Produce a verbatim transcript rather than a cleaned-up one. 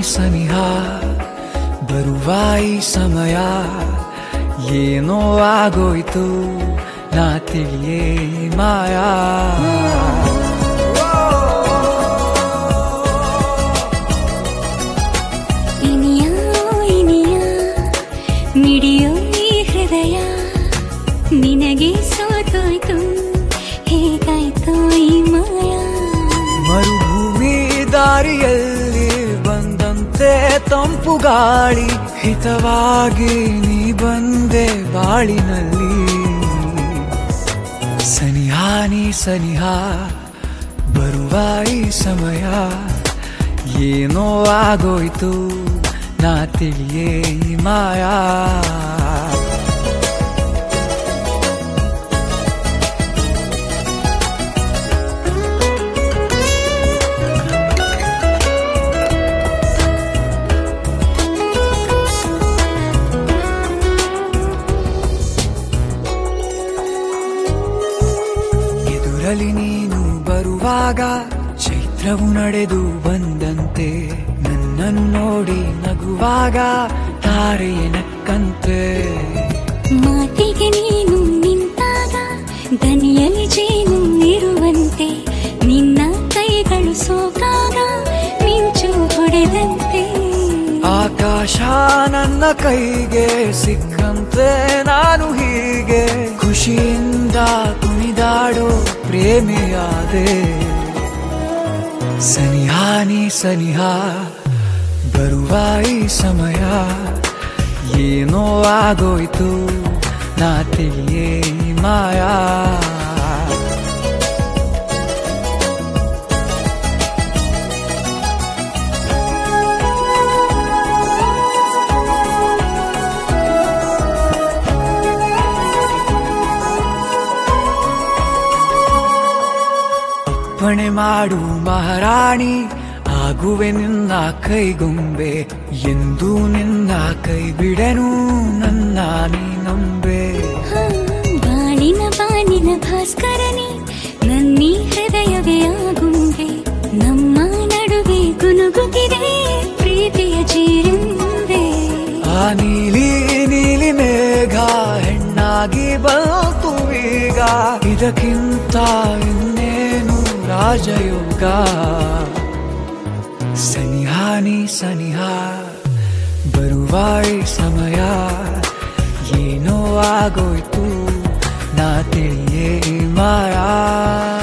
ಸನಿಹ ಬರುವ ಈ ಸಮಯ ಏನೋ ಆಗೋಯ್ತು ನಾ ತಿಳಿಯೇ ಮಾಯಾ ಇನಿಯ ಇನಿಯ ಮಿಡಿಯೋ ಈ ಹೃದಯ ನಿನಗೆ ಸೋತೋಯ್ತು ಹೇಗಾಯ್ತು ಈ ಮಾಯಾ ಮರುಭೂಮಿ ದಾರಿಯಲ್ಲಿ ಬಂದಂತೆ ತಂಪು ಗಾಳಿ ಹಿತವಾಗಿ ನೀ ಬಂದೆ ಬಾಳಿನಲ್ಲಿ ಸನಿಹ ನೀ ಸನಿಹ ಬರುವ ಈ ಸಮಯ ಏನೋ ಆಗೋಯ್ತು ನಾ ತಿಳಿಯೇ ಮಾಯಾ ಎದುರಲ್ಲಿ ನೀನು ಬರುವಾಗ ಚೈತ್ರವು ನಡೆದು ಬಂದಂತೆ ನನ್ನನ್ನು ನೋಡಿ ನಗುವಾಗ ತಾರೆಯ ನಕ್ಕಂತೆ ಮಾತಿಗೆ ನೀನು ನಿಂತಾಗ ದನಿಯಲ್ಲಿ ಜೇನು ಇರುವಂತೆ ನಿನ್ನ ಕೈಗಳು ಸೋಕಾಗ ಮಿಂಚು ಹೊಡೆದಂತೆ ಆಕಾಶ ನನ್ನ ಕೈಗೆ ಸಿಕ್ಕಂತೆ ನಾನು ಹೀಗೆ ಖುಷಿಯಿಂದ ಕುಣಿದಾಡೋ ಪ್ರೇಮಿಯಾದೆ ಸನಿಹ ನೀ ಸನಿಹ ಬರುವ ಈ ಸಮಯ ಏನೋ ಆಗೋಯ್ತು ನಾ ತಿಳಿಯೇ ಮಾಯಾ ಅರ್ಪಣೆ ಮಾಡು ಮಹಾರಾಣಿ ಆಗುವೆ ನಿನ್ನ ಕೈಗೊಂಬೆ ಎಂದು ನಿನ್ನ ಕೈ ಬಿಡೆನು ನನ್ನ ನೀ ನಂಬೆ ಬಾಳಿನ ಬಾನಿನ ಭಾಸ್ಕರನೇ ನನ್ನೀ ಹೃದಯವೇ ಆಗುಂಬೆ ನಮ್ಮ ನಡುವೆ ಗುನುಗುತ್ತಿದೆ ಪ್ರೀತಿಯ ಜೀರಂಬೆ ಆ ನೀಲಿ ನೀಲಿ ಮೇಘ ಹೆಣ್ಣಾಗಿ ಬಂತು ಈಗ ಇದಕ್ಕಿಂತ ಇನ್ನೇನು ರಾಜಯೋಗ ಸನಿಹ ನೀ ಸನಿಹ ಬರುವ ಈ ಸಮಯ ಏನೋ ಆಗೋಯ್ತು ನಾ ತಿಳಿಯೇ ಮಾಯಾ